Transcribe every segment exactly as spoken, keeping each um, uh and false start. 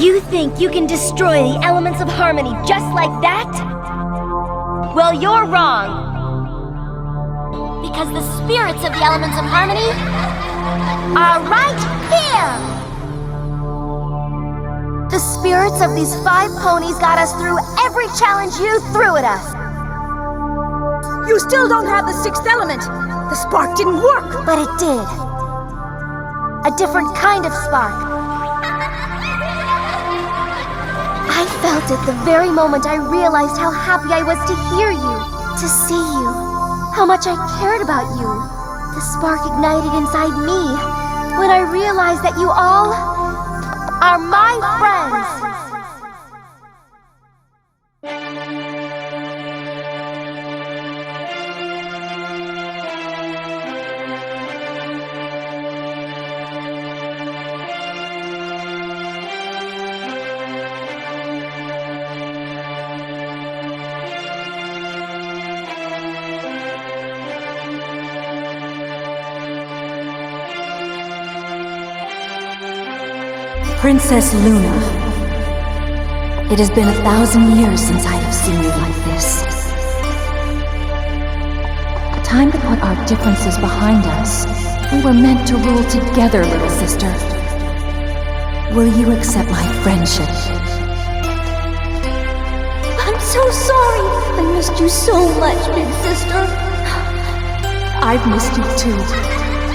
You think you can destroy the elements of harmony just like that? Well, you're wrong. Because the spirits of the elements of harmony are right here! The spirits of these five ponies got us through every challenge you threw at us. You still don't have the sixth element. The spark didn't work. But it did. A different kind of spark. I felt it the very moment I realized how happy I was to hear you, to see you, how much I cared about you. The spark ignited inside me when I realized that you all are my friends. Princess Luna, it has been a thousand years since I have seen you like this. Time to put our differences behind us. We were meant to rule together, little sister. Will you accept my friendship? I'm so sorry. I missed you so much, big sister. I've missed you too.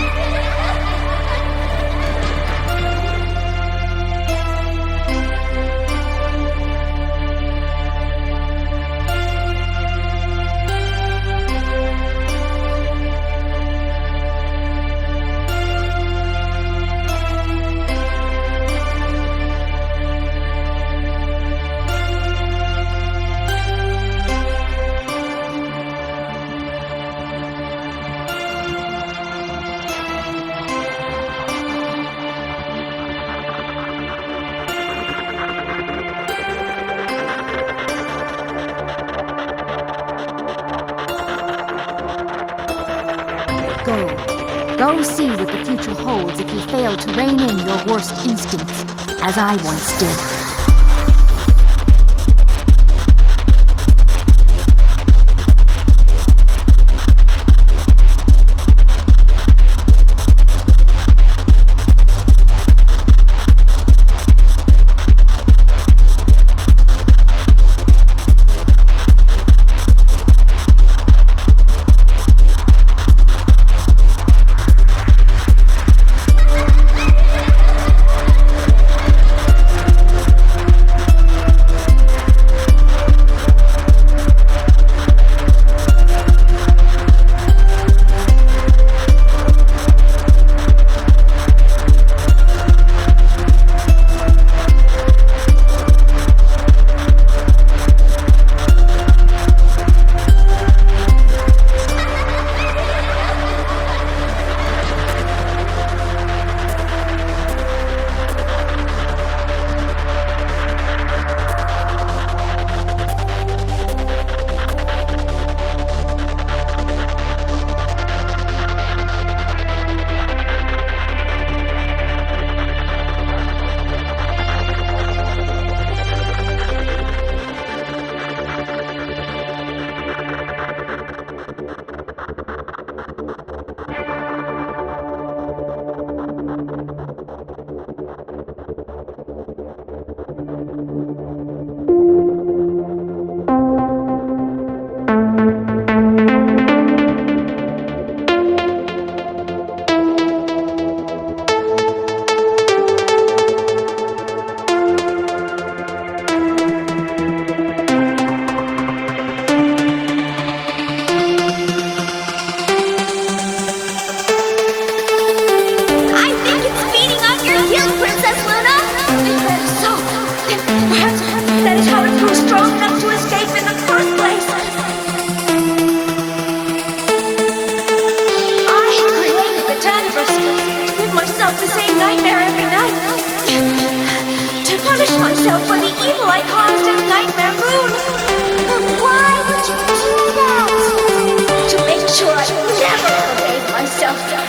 Go. Go see what the future holds if you fail to rein in your worst instincts, as I once did.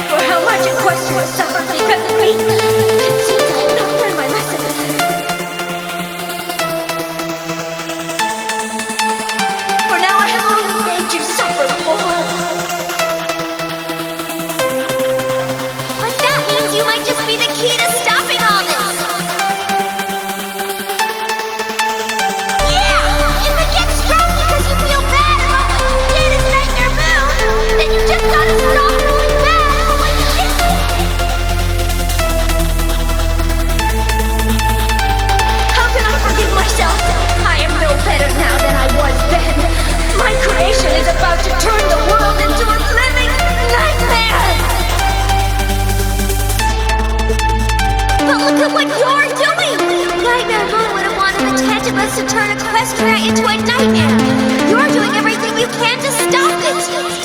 To suffer because of me. It seems I have not learned my lesson. Look at what you're doing! Nightmare Moon would have wanted the Tantalus to turn Equestria into a nightmare. You're doing everything you can to stop it.